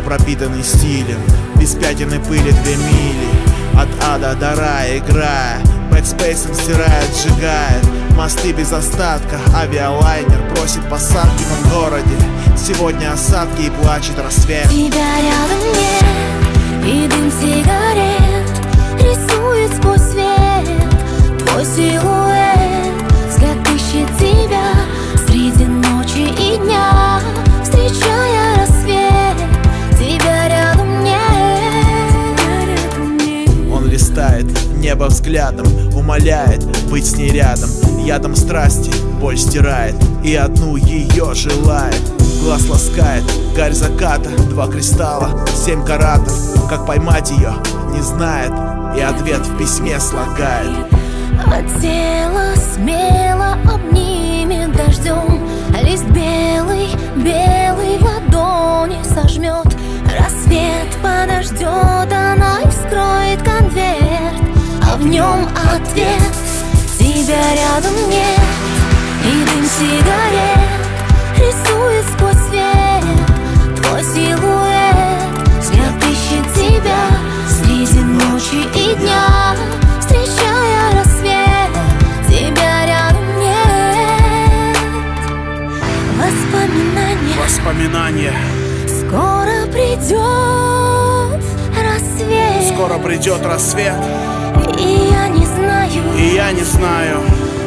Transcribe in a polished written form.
пропитанный стилем, без пятен и пыли 2 мили. От ада до рая играя, бэкспейсом стирает, сжигает мосты без остатка. Авиалайнер просит посадки в городе. Сегодня осадки и плачет рассвет. Тебя рядом нет, и дым сигарет рисует сквозь свет твой силуэт. Взгляд ищет тебя среди ночи и дня, встречая рассвет. Тебя рядом нет. Он листает небо взглядом, умоляет быть с ней рядом. Ядом страсти боль стирает и одну ее желает. Глаз ласкает гарь заката, 2 кристалла, 7 каратов. Как поймать ее, не знает, и ответ в письме слагает. От тела смело обнимет дождем, лист белый, белый в ладони сожмет. Рассвет подождет, она и вскроет конверт, а в нем ответ. Тебя рядом нет, и дым сигарет рисует сквозь свет твой силуэт. Взгляд ищет тебя среди ночи и дня, встречая рассвет. Тебя рядом нет. Воспоминания. Скоро придет рассвет. Скоро придет рассвет. И я не знаю, и я не знаю,